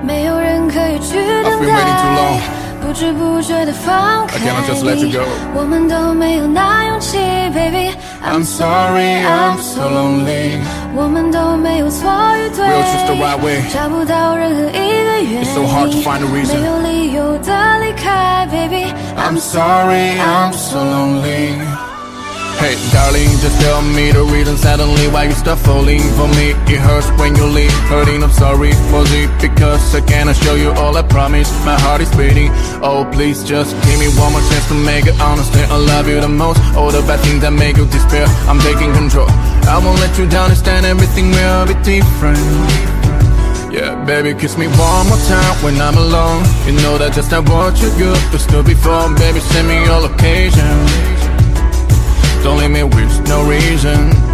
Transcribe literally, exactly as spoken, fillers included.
没有人可以去等待，不知不觉的放开你，我们都没有那勇气 ，baby。I'm sorry, I'm so lonely。我们都没有错与对，找不到任何一个原因，没有理由的离开 ，baby。I'm sorry, I'm so lonely。Hey darling, just tell me the reason suddenly why you start falling for me. It hurts when you leave, hurting, I'm sorry. Was it because I cannot show you all I promise? My heart is beating, oh please just give me one more chance to make it understand I love you the most. All the bad things that make you despair, I'm taking control. I won't let you down, understand everything will be different. Yeah, baby, kiss me one more time when I'm alone. You know that just not what you used to before. Baby, send me your location. Don't leave me with no reason.